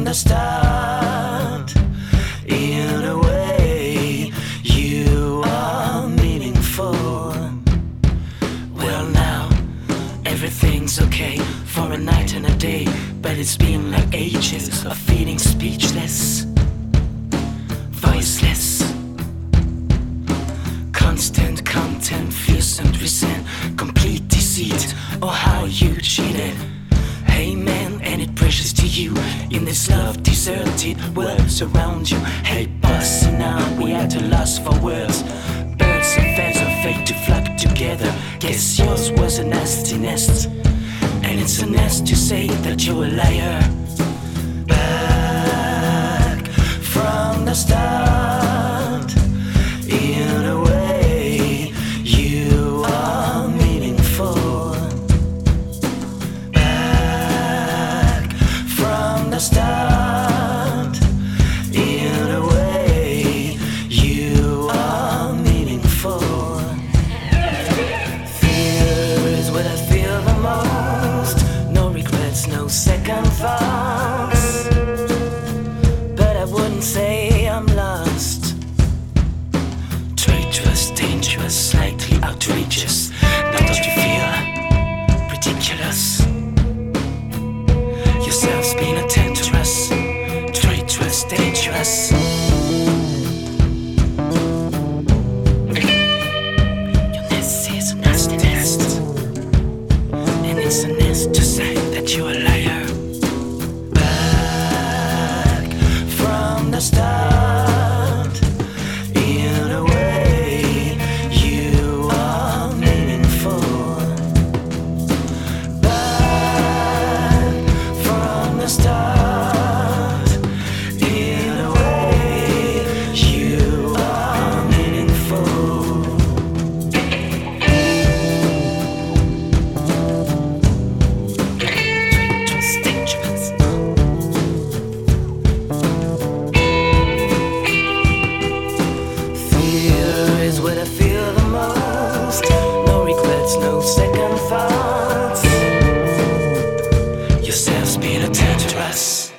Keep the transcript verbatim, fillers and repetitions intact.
the start. In a way, you are meaningful. Well, now everything's okay for a night and a day, but it's been like ages of feeling speechless, voiceless. Constant content, fierce and resent, complete deceit, or how you cheated. Hey man, and it precious to you in this love deserted world surround you. Hey boss, now we at a loss for words. Birds and feathers are fate to flock together. Guess yours was a nasty nest, and it's a nest to say that you're a liar. Back from the start. In a way, you are meaningful. Back from the start. In a way, you are meaningful. Fear is what I feel the most. No regrets, no second thoughts. But I wouldn't say I'm lost. Traitorous, dangerous, slightly outrageous. Now don't you feel ridiculous? Yourself's been a tenderous, traitorous, dangerous. Your nest is a nasty nest, and it's a nest to say that you're a liar. Back from the start. In a way, you are meaningful. Back from the start. In a way, you are meaningful. Dangerous, dangerous. Fear is what I feel the most. No regrets, no second thoughts. Yourself's been a tenderous.